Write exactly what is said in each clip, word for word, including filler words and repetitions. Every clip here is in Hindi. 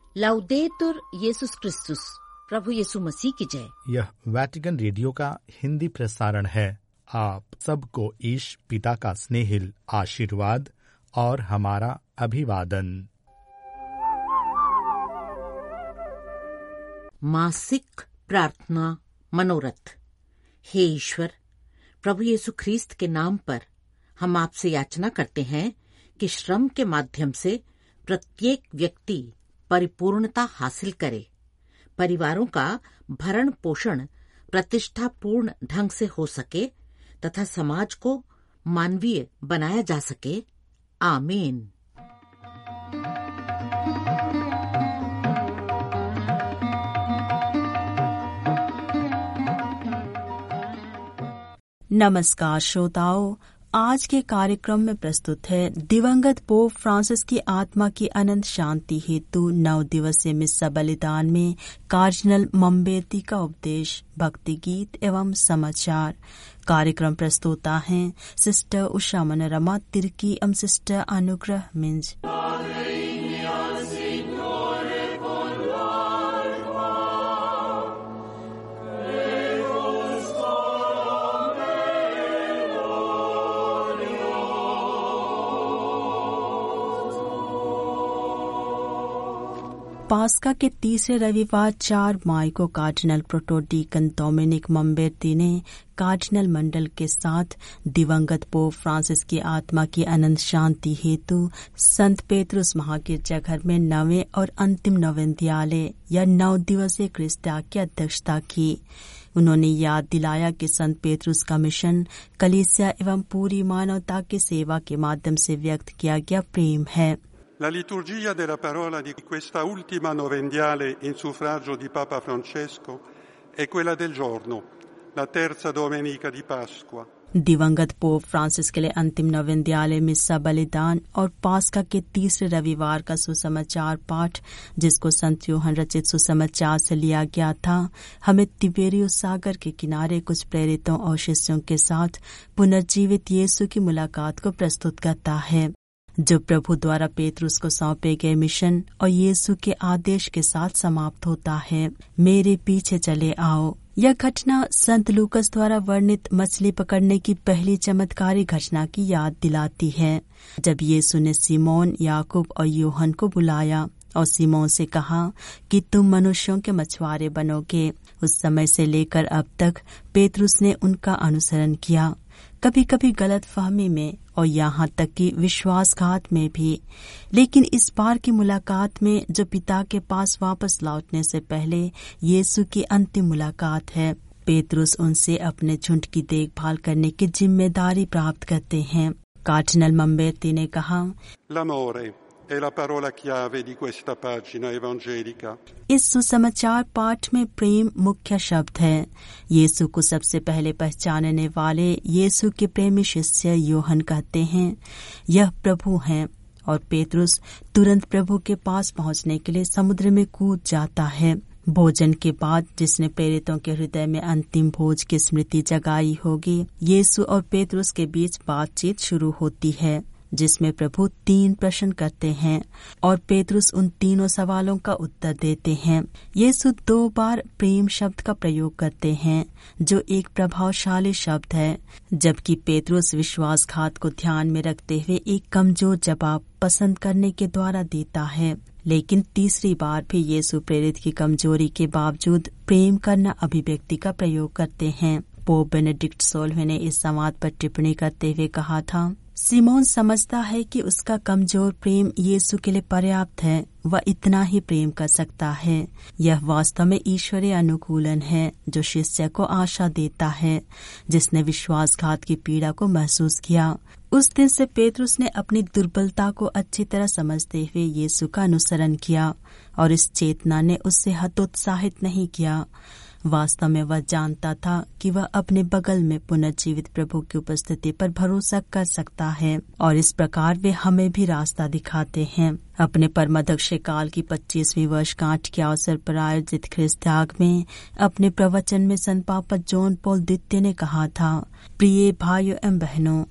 लाउदेतुर येसुस क्रिस्तुस, प्रभु यीशु मसीह की जय। यह वैटिकन रेडियो का हिंदी प्रसारण है। आप सबको ईश पिता का स्नेहिल आशीर्वाद और हमारा अभिवादन। मासिक प्रार्थना मनोरथ। हे ईश्वर, प्रभु यीशु ख्रीस्त के नाम पर हम आपसे याचना करते हैं कि श्रम के माध्यम से प्रत्येक व्यक्ति परिपूर्णता हासिल करे, परिवारों का भरण पोषण प्रतिष्ठापूर्ण ढंग से हो सके तथा समाज को मानवीय बनाया जा सके। आमीन। नमस्कार श्रोताओं, आज के कार्यक्रम में प्रस्तुत है दिवंगत पोप फ्रांसिस की आत्मा की अनंत शांति हेतु नौ दिवसीय मिस्सा बलिदान में कार्डिनल मम्बेर्ती का उपदेश, भक्ति गीत एवं समाचार। कार्यक्रम प्रस्तुता हैं सिस्टर उषा मनोरमा तिर्की एवं सिस्टर अनुग्रह मिंज। पास्का के तीसरे रविवार चार मई को कार्डिनल प्रोटोडीकन डोमिनिक मम्बेर्ती ने कार्डिनल मंडल के साथ दिवंगत पोप फ्रांसिस की आत्मा की अनंत शांति हेतु संत पेत्रुस महागिरजाघर में नवे और अंतिम नवेंद्यालय या नौ दिवसीय क्रिस्त्याग की अध्यक्षता की। उन्होंने याद दिलाया कि संत पेत्रुस का मिशन कलीसिया एवं पूरी मानवता की सेवा के माध्यम से व्यक्त किया गया प्रेम है। La liturgia della parola di questa ultima novendiale in suffragio di Papa Francesco è quella del giorno, la terza domenica di Pasqua. दिवंगत पोप फ्रांसिस के लिए अंतिम नवेंद्यालय मिस्सा बलिदान और पास्का के तीसरे रविवार का सुसमाचार पाठ, जिसको संत यूहन्ना रचित सुसमाचार से लिया गया था, हमें तिबेरियुस सागर के किनारे कुछ प्रेरितों और शिष्यों के साथ पुनर्जीवित यीशु की मुलाकात को प्रस्तुत करता है, जो प्रभु द्वारा पेत्रुस को सौंपे गए मिशन और यीशु के आदेश के साथ समाप्त होता है, मेरे पीछे चले आओ। यह घटना संत लूकस द्वारा वर्णित मछली पकड़ने की पहली चमत्कारी घटना की याद दिलाती है, जब यीशु ने सिमोन, याकूब और यूहन्ना को बुलाया और सिमोन से कहा कि तुम मनुष्यों के मछुआरे बनोगे। उस समय से लेकर अब तक पेत्रुस ने उनका अनुसरण किया, कभी कभी गलत फहमी में और यहाँ तक कि विश्वासघात में भी। लेकिन इस बार की मुलाकात में, जो पिता के पास वापस लौटने से पहले यीशु की अंतिम मुलाकात है, पेत्रुस उनसे अपने झुंड की देखभाल करने की जिम्मेदारी प्राप्त करते हैं। कार्डिनल मम्बेर्ती ने कहा, L'amore è la parola chiave di questa pagina evangelica. इस सुसमाचार पाठ में प्रेम मुख्य शब्द है। यीशु को सबसे पहले पहचानने वाले यीशु के प्रेमी शिष्य यूहन्ना कहते हैं, यह प्रभु हैं, और पेत्रुस तुरंत प्रभु के पास पहुंचने के लिए समुद्र में कूद जाता है। भोजन के बाद, जिसने प्रेरितों के हृदय में अंतिम भोज की स्मृति जगाई होगी, यीशु और पेत्रुस के बीच बातचीत शुरू होती है, जिसमें प्रभु तीन प्रश्न करते हैं और पेत्रुस उन तीनों सवालों का उत्तर देते हैं। यीशु दो बार प्रेम शब्द का प्रयोग करते हैं, जो एक प्रभावशाली शब्द है, जबकि पेत्रुस विश्वासघात को ध्यान में रखते हुए एक कमजोर जवाब पसंद करने के द्वारा देता है। लेकिन तीसरी बार भी यीशु प्रेरित की कमजोरी के बावजूद प्रेम करना अभिव्यक्ति का प्रयोग करते हैं। पोप बेनेडिक्ट सोलहवें ने इस संवाद पर टिप्पणी करते हुए कहा था, सिमोन समझता है कि उसका कमजोर प्रेम यीशु के लिए पर्याप्त है, वह इतना ही प्रेम कर सकता है। यह वास्तव में ईश्वरीय अनुकूलन है, जो शिष्य को आशा देता है, जिसने विश्वासघात की पीड़ा को महसूस किया। उस दिन से पेत्रुस ने अपनी दुर्बलता को अच्छी तरह समझते हुए यीशु का अनुसरण किया, और इस चेतना ने उससे हतोत्साहित नहीं किया। वास्तव में वह जानता था कि वह अपने बगल में पुनर्जीवित प्रभु की उपस्थिति पर भरोसा कर सकता है, और इस प्रकार वे हमें भी रास्ता दिखाते हैं। अपने परमाध्यक्ष काल की पच्चीसवीं वर्षगांठ के अवसर पर आयोजित क्रिस्त्याग में अपने प्रवचन में संत पापा जॉन पॉल द्वितीय ने कहा था, प्रिय भाइयों एवं बहनों,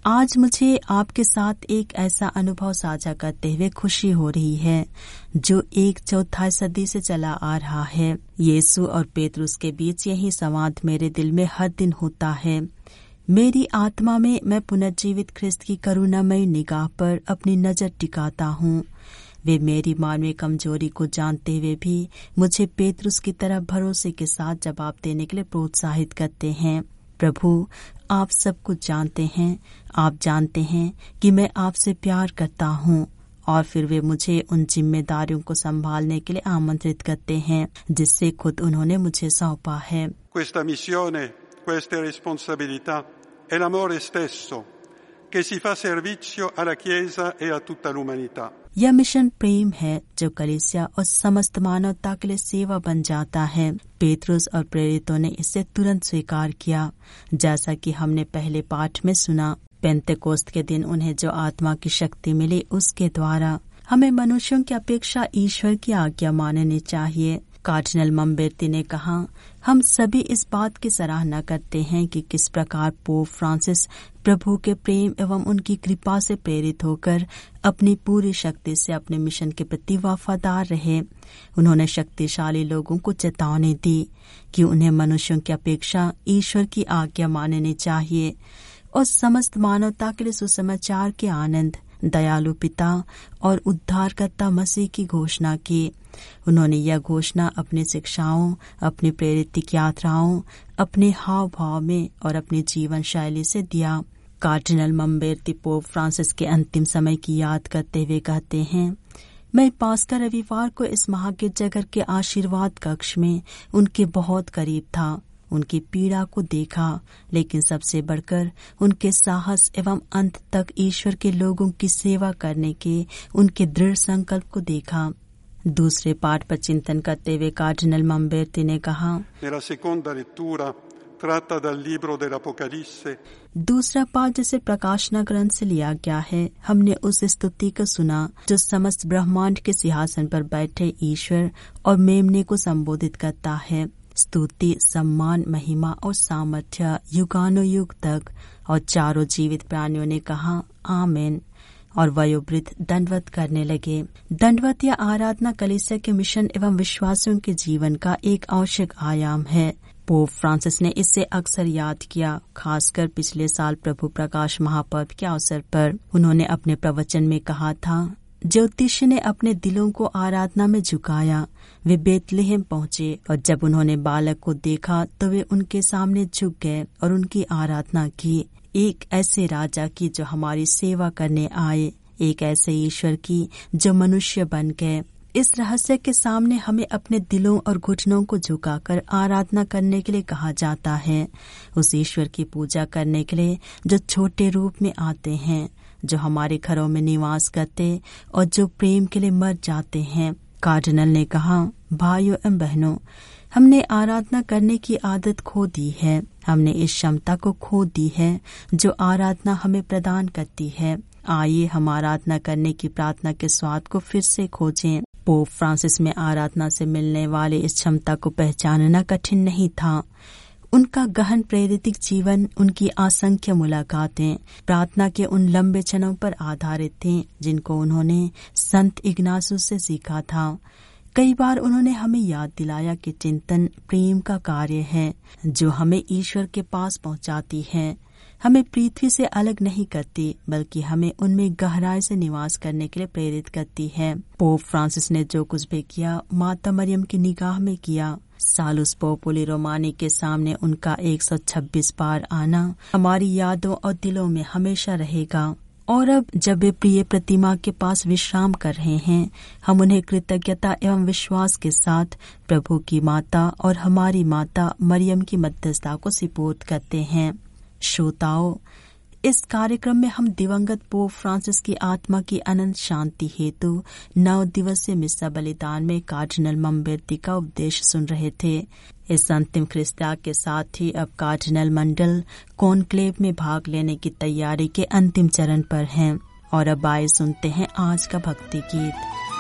आज मुझे आपके साथ एक ऐसा अनुभव साझा करते हुए खुशी हो रही है जो एक चौथाई सदी से चला आ रहा है। यीशु और पेतरुस के बीच यही संवाद मेरे दिल में हर दिन होता है। मेरी आत्मा में मैं पुनर्जीवित ख्रिस्त की करुणामयी निगाह पर अपनी नजर टिकाता हूँ। वे मेरी मानवीय कमजोरी को जानते हुए भी मुझे पेतरुस की तरह भरोसे के साथ जवाब देने के लिए प्रोत्साहित करते हैं। प्रभु, आप सब कुछ जानते हैं। आप जानते हैं कि मैं आपसे प्यार करता हूँ। और फिर वे मुझे उन जिम्मेदारियों को संभालने के लिए आमंत्रित करते हैं जिससे खुद उन्होंने मुझे सौंपा है। Questa missione, queste responsabilità è l'amore stesso che si fa servizio alla Chiesa e a tutta l'umanità. यह मिशन प्रेम है जो कलीसिया और समस्त मानवता के लिए सेवा बन जाता है। पेतरुस और प्रेरितों ने इसे तुरंत स्वीकार किया। जैसा कि हमने पहले पाठ में सुना, पेंतेकोस्त के दिन उन्हें जो आत्मा की शक्ति मिली उसके द्वारा हमें मनुष्यों की अपेक्षा ईश्वर की आज्ञा माननी चाहिए। कार्डिनल मम्बेर्ती ने कहा, हम सभी इस बात की सराहना करते हैं कि किस प्रकार पोप फ्रांसिस प्रभु के प्रेम एवं उनकी कृपा से प्रेरित होकर अपनी पूरी शक्ति से अपने मिशन के प्रति वफादार रहे। उन्होंने शक्तिशाली लोगों को चेतावनी दी कि उन्हें मनुष्यों की अपेक्षा ईश्वर की आज्ञा माननी चाहिए और समस्त मानवता के लिए सुसमाचार के आनंद, दयालु पिता और उद्धारकर्ता मसीह की घोषणा की। उन्होंने यह घोषणा अपनी शिक्षाओं, अपनी प्रेरित यात्राओं, अपने हाव भाव में और अपनी जीवन शैली से दिया। कार्डिनल मम्बेर्ती पोप फ्रांसिस के अंतिम समय की याद करते हुए कहते हैं, मैं पास्का रविवार को इस महागिरजाघर के आशीर्वाद कक्ष में उनके बहुत करीब था। उनकी पीड़ा को देखा, लेकिन सबसे बढ़कर उनके साहस एवं अंत तक ईश्वर के लोगों की सेवा करने के उनके दृढ़ संकल्प को देखा। दूसरे पाठ पर चिंतन करते हुए कार्डिनल मम्बेर्ती ने कहा, Nella seconda lettura tratta dal libro dell'Apocalisse. दूसरा पाठ जिसे प्रकाशना ग्रंथ से लिया गया है, हमने उस स्तुति को सुना जो समस्त ब्रह्मांड के सिंहासन पर बैठे ईश्वर और मेमने को संबोधित करता है। स्तुति, सम्मान, महिमा और सामर्थ्य युगानुयुग तक। और चारों जीवित प्राणियों ने कहा आमीन और वयोवृद्ध दंडवत करने लगे। दंडवत या आराधना कलीसिया के मिशन एवं विश्वासियों के जीवन का एक आवश्यक आयाम है। पोप फ्रांसिस ने इसे अक्सर याद किया, खासकर पिछले साल प्रभु प्रकाश महापर्व के अवसर पर। उन्होंने अपने प्रवचन में कहा था, ज्योतिषी ने अपने दिलों को आराधना में झुकाया। वे बेतलेहम पहुँचे और जब उन्होंने बालक को देखा तो वे उनके सामने झुक गए और उनकी आराधना की। एक ऐसे राजा की जो हमारी सेवा करने आए, एक ऐसे ईश्वर की जो मनुष्य बन गए। इस रहस्य के सामने हमें अपने दिलों और घुटनों को झुकाकर आराधना करने के लिए कहा जाता है। उस ईश्वर की पूजा करने के लिए जो छोटे रूप में आते हैं, जो हमारे घरों में निवास करते और जो प्रेम के लिए मर जाते हैं। कार्डिनल ने कहा, भाइयों एवं बहनों, हमने आराधना करने की आदत खो दी है। हमने इस क्षमता को खो दी है जो आराधना हमें प्रदान करती है। आइए हम आराधना करने की प्रार्थना के स्वाद को फिर से खोजें। पोप फ्रांसिस में आराधना से मिलने वाली इस क्षमता को पहचानना कठिन नहीं था। उनका गहन प्रेरितिक जीवन, उनकी असंख्य मुलाकातें प्रार्थना के उन लंबे क्षणों पर आधारित थे जिनको उन्होंने संत इग्नासुस से सीखा था। कई बार उन्होंने हमें याद दिलाया कि चिंतन प्रेम का कार्य है जो हमें ईश्वर के पास पहुंचाती है, हमें पृथ्वी से अलग नहीं करती, बल्कि हमें उनमें गहराई से निवास करने के लिए प्रेरित करती है। पोप फ्रांसिस ने जो कुछ भी किया माता मरियम की निगाह में किया। सालुस पोपुली रोमानी के सामने उनका एक सौ छब्बीस बार आना हमारी यादों और दिलों में हमेशा रहेगा। और अब जब वे प्रिय प्रतिमा के पास विश्राम कर रहे हैं, हम उन्हें कृतज्ञता एवं विश्वास के साथ प्रभु की माता और हमारी माता मरियम की मध्यस्थता को सुपुर्द करते हैं। श्रोताओं, इस कार्यक्रम में हम दिवंगत पोप फ्रांसिस की आत्मा की अनंत शांति हेतु नौ दिवसीय मिस्सा बलिदान में कार्डिनल मम्बेर्ती का उपदेश सुन रहे थे। इस अंतिम ख्रिस्त्याग के साथ ही अब कार्डिनल मंडल कॉन्क्लेव में भाग लेने की तैयारी के अंतिम चरण पर हैं। और अब आए सुनते हैं आज का भक्ति गीत।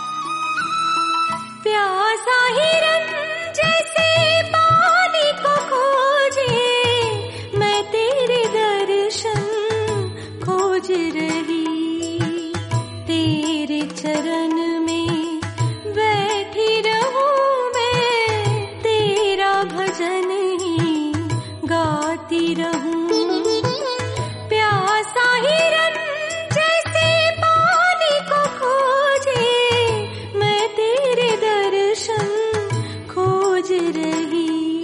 प्यासा हिरन जैसे पानी को खोजे, मैं तेरे दर्शन खोज गाती रहूं। प्यासा हिरन जैसे पानी को खोजे, मैं तेरे दर्शन खोज रही।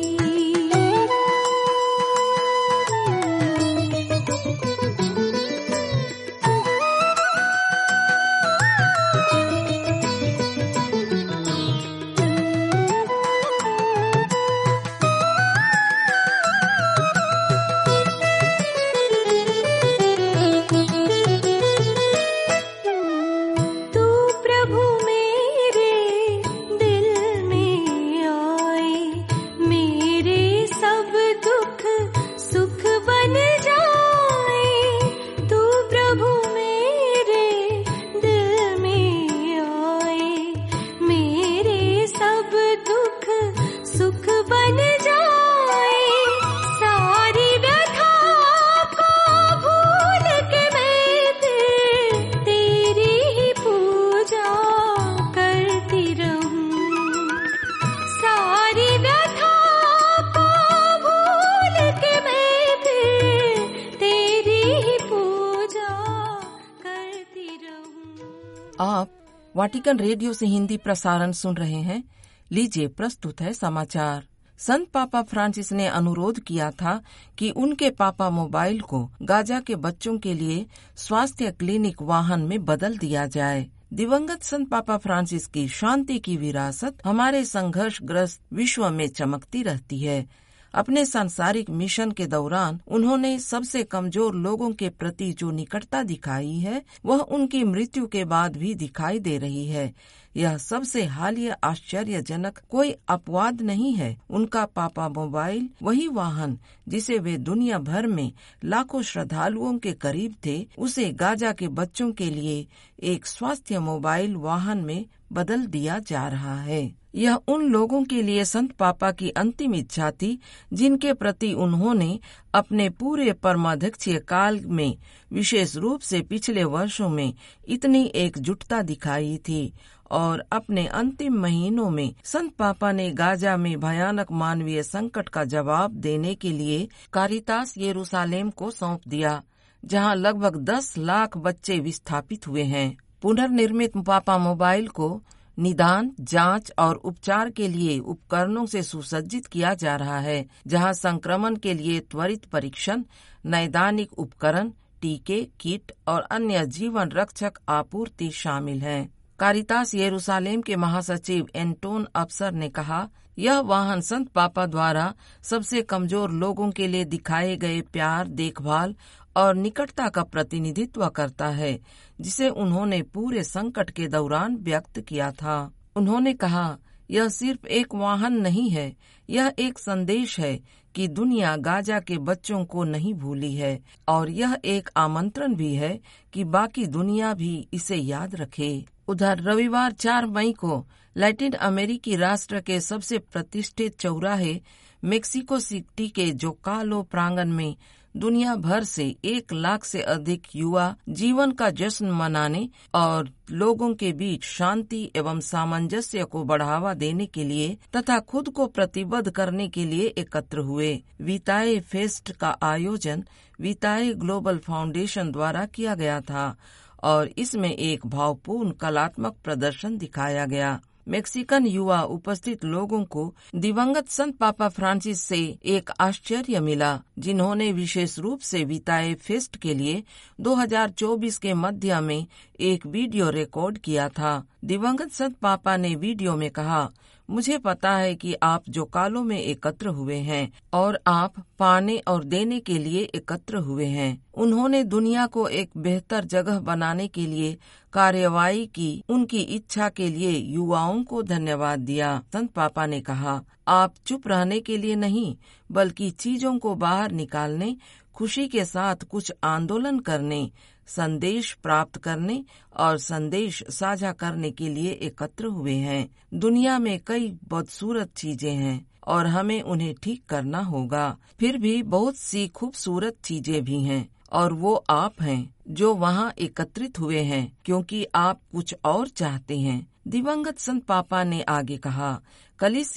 आप वाटिकन रेडियो से हिंदी प्रसारण सुन रहे हैं। लीजिए प्रस्तुत है समाचार। संत पापा फ्रांसिस ने अनुरोध किया था कि उनके पापा मोबाइल को गाजा के बच्चों के लिए स्वास्थ्य क्लिनिक वाहन में बदल दिया जाए। दिवंगत संत पापा फ्रांसिस की शांति की विरासत हमारे संघर्षग्रस्त विश्व में चमकती रहती है। अपने सांसारिक मिशन के दौरान उन्होंने सबसे कमजोर लोगों के प्रति जो निकटता दिखाई है, वह उनकी मृत्यु के बाद भी दिखाई दे रही है। यह सबसे हालिया आश्चर्यजनक कोई अपवाद नहीं है। उनका पापा मोबाइल वही वाहन जिसे वे दुनिया भर में लाखों श्रद्धालुओं के करीब थे, उसे गाजा के बच्चों के लिए एक स्वास्थ्य मोबाइल वाहन में बदल दिया जा रहा है। यह उन लोगों के लिए संत पापा की अंतिम इच्छा थी जिनके प्रति उन्होंने अपने पूरे परमाध्यक्षीय काल में, विशेष रूप से पिछले वर्षों में, इतनी एकजुटता दिखाई थी। और अपने अंतिम महीनों में संत पापा ने गाजा में भयानक मानवीय संकट का जवाब देने के लिए कारितास यरूशलेम को सौंप दिया, जहां लगभग दस लाख बच्चे विस्थापित हुए हैं। पुनर्निर्मित पापा मोबाइल को निदान, जांच और उपचार के लिए उपकरणों से सुसज्जित किया जा रहा है, जहां संक्रमण के लिए त्वरित परीक्षण, नैदानिक उपकरण, टीके, किट और अन्य जीवन रक्षक आपूर्ति शामिल हैं। कारितास यरूशलेम के महासचिव एंटोन अफसर ने कहा, यह वाहन संत पापा द्वारा सबसे कमजोर लोगों के लिए दिखाए गए प्यार, देखभाल और निकटता का प्रतिनिधित्व करता है, जिसे उन्होंने पूरे संकट के दौरान व्यक्त किया था। उन्होंने कहा, यह सिर्फ एक वाहन नहीं है, यह एक संदेश है कि दुनिया गाजा के बच्चों को नहीं भूली है, और यह एक आमंत्रण भी है कि बाकी दुनिया भी इसे याद रखे। उधर रविवार चार मई को लैटिन अमेरिकी राष्ट्र के सबसे प्रतिष्ठित चौराहे मेक्सिको सिटी के जोकालो प्रांगण में दुनिया भर से एक लाख से अधिक युवा जीवन का जश्न मनाने और लोगों के बीच शांति एवं सामंजस्य को बढ़ावा देने के लिए तथा खुद को प्रतिबद्ध करने के लिए एकत्र हुए। विताए फेस्ट का आयोजन विताए ग्लोबल फाउंडेशन द्वारा किया गया था और इसमें एक भावपूर्ण कलात्मक प्रदर्शन दिखाया गया। मेक्सिकन युवा उपस्थित लोगों को दिवंगत संत पापा फ्रांसिस से एक आश्चर्य मिला, जिन्होंने विशेष रूप से विताए फेस्ट के लिए दो हज़ार चौबीस के मध्य में एक वीडियो रिकॉर्ड किया था। दिवंगत संत पापा ने वीडियो में कहा, मुझे पता है कि आप जोकालो में एकत्र हुए हैं और आप पाने और देने के लिए एकत्र हुए हैं। उन्होंने दुनिया को एक बेहतर जगह बनाने के लिए कार्यवाही की, उनकी इच्छा के लिए युवाओं को धन्यवाद दिया। संत पापा ने कहा, आप चुप रहने के लिए नहीं, बल्कि चीजों को बाहर निकालने, खुशी के साथ कुछ आंदोलन करने, संदेश प्राप्त करने और संदेश साझा करने के लिए एकत्र हुए हैं। दुनिया में कई बदसूरत चीजें हैं और हमें उन्हें ठीक करना होगा। फिर भी बहुत सी खूबसूरत चीजें भी हैं और वो आप हैं जो वहाँ एकत्रित हुए हैं, क्योंकि आप कुछ और चाहते हैं। दिवंगत संत पापा ने आगे कहा, कलीसिया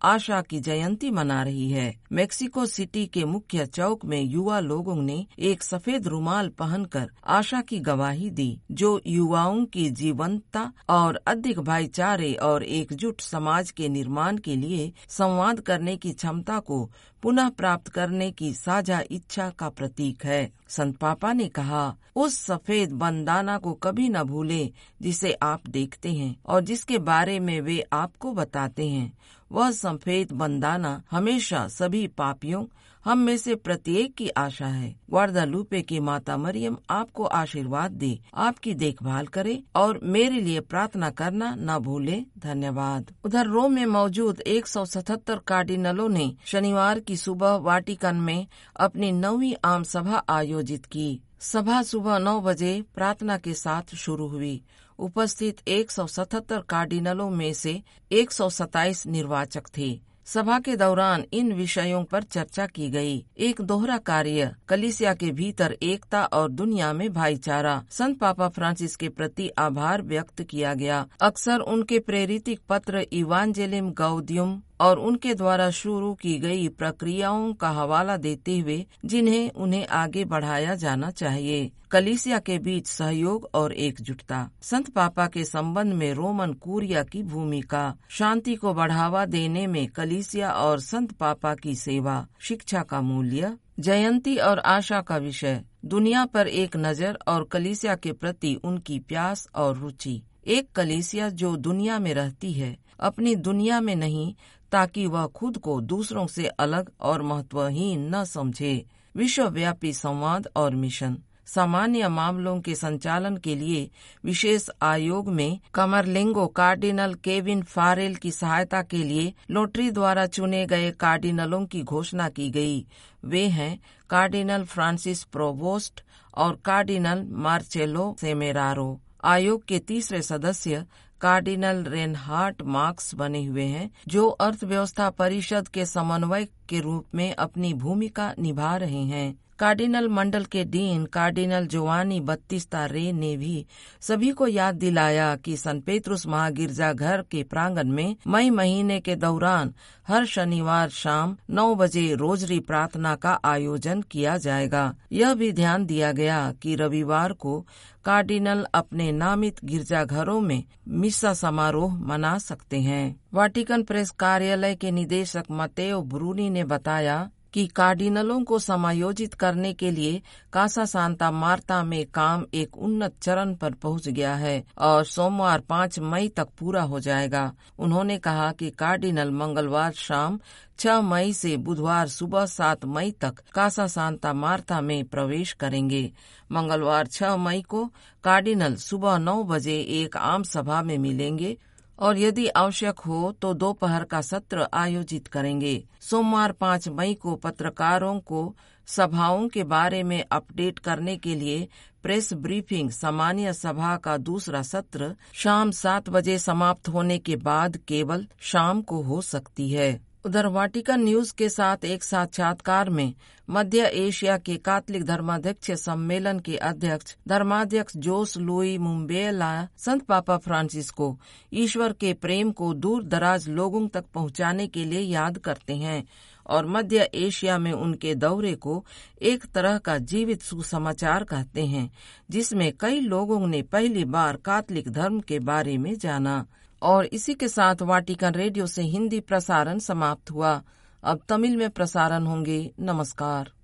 आशा की जयंती मना रही है। मेक्सिको सिटी के मुख्य चौक में युवा लोगों ने एक सफेद रुमाल पहनकर आशा की गवाही दी, जो युवाओं की जीवंतता और अधिक भाईचारे और एकजुट समाज के निर्माण के लिए संवाद करने की क्षमता को पुनः प्राप्त करने की साझा इच्छा का प्रतीक है। संत पापा ने कहा, उस सफेद बंदाना को कभी न भूलें जिसे आप देखते हैं और जिसके बारे में वे आपको बताते हैं। वह सफेद बंदाना हमेशा सभी पापियों, हम में से प्रत्येक की आशा है। ग्वादालुपे की माता मरियम आपको आशीर्वाद दे, आपकी देखभाल करे और मेरे लिए प्रार्थना करना न भूले। धन्यवाद। उधर रोम में मौजूद एक सौ सतहत्तर कार्डिनलों ने शनिवार की सुबह वाटिकन में अपनी नौवीं आम सभा आयोजित की। सभा सुबह नौ बजे प्रार्थना के साथ शुरू हुई। उपस्थित एक सौ सतहत्तर कार्डिनलों में से एक सौ सत्ताईस निर्वाचक थे। सभा के दौरान इन विषयों पर चर्चा की गई। एक दोहरा कार्य, कलीसिया के भीतर एकता और दुनिया में भाईचारा। संत पापा फ्रांसिस के प्रति आभार व्यक्त किया गया। अक्सर उनके प्रेरित पत्र इवांजेलियम गौडियम और उनके द्वारा शुरू की गई प्रक्रियाओं का हवाला देते हुए जिन्हें उन्हें आगे बढ़ाया जाना चाहिए। कलीसिया के बीच सहयोग और एकजुटता। संत पापा के संबंध में रोमन कुरिया की भूमिका। शांति को बढ़ावा देने में कलीसिया और संत पापा की सेवा। शिक्षा का मूल्य। जयंती और आशा का विषय। दुनिया पर एक नजर और कलीसिया के प्रति उनकी प्यास और रुचि। एक कलीसिया जो दुनिया में रहती है, अपनी दुनिया में नहीं, ताकि वह खुद को दूसरों से अलग और महत्वहीन न समझे। विश्वव्यापी संवाद और मिशन। सामान्य मामलों के संचालन के लिए विशेष आयोग में कमरलिंगो कार्डिनल केविन फारेल की सहायता के लिए लॉटरी द्वारा चुने गए कार्डिनलों की घोषणा की गई। वे हैं कार्डिनल फ्रांसिस प्रोवोस्ट और कार्डिनल मार्चेलो सेमेरारो। आयोग के तीसरे सदस्य कार्डिनल रेनहार्ड मार्क्स बने हुए हैं, जो अर्थव्यवस्था परिषद के समन्वयक के रूप में अपनी भूमिका निभा रहे हैं। कार्डिनल मंडल के डीन कार्डिनल जोवानी बत्तीस्ता रे ने भी सभी को याद दिलाया कि संत पेत्रुस महागिरजाघर के प्रांगण में मई महीने के दौरान हर शनिवार शाम नौ बजे रोजरी प्रार्थना का आयोजन किया जाएगा। यह भी ध्यान दिया गया कि रविवार को कार्डिनल अपने नामित गिरजाघरों में मिसा समारोह मना सकते हैं। वाटिकन प्रेस कार्यालय के निदेशक मतेओ ब्रूनी ने बताया कि कार्डिनलों को समायोजित करने के लिए कासा सांता मार्ता में काम एक उन्नत चरण पर पहुंच गया है और सोमवार पाँच मई तक पूरा हो जाएगा। उन्होंने कहा कि कार्डिनल मंगलवार शाम छह मई से बुधवार सुबह सात मई तक कासा सांता मार्ता में प्रवेश करेंगे। मंगलवार छह मई को कार्डिनल सुबह नौ बजे एक आम सभा में मिलेंगे और यदि आवश्यक हो तो दोपहर का सत्र आयोजित करेंगे। सोमवार पाँच मई को पत्रकारों को सभाओं के बारे में अपडेट करने के लिए प्रेस ब्रीफिंग सामान्य सभा का दूसरा सत्र शाम सात बजे समाप्त होने के बाद केवल शाम को हो सकती है। उधर वाटिकन न्यूज के साथ एक साक्षात्कार में मध्य एशिया के कैथोलिक धर्माध्यक्ष सम्मेलन के अध्यक्ष धर्माध्यक्ष जोस लुई मुम्बेला संत पापा फ्रांसिस को ईश्वर के प्रेम को दूर दराज लोगों तक पहुंचाने के लिए याद करते हैं और मध्य एशिया में उनके दौरे को एक तरह का जीवित सुसमाचार कहते हैं, जिसमें कई लोगों ने पहली बार कैथोलिक धर्म के बारे में जाना। और इसी के साथ वाटिकन रेडियो से हिंदी प्रसारण समाप्त हुआ। अब तमिल में प्रसारण होंगे। नमस्कार।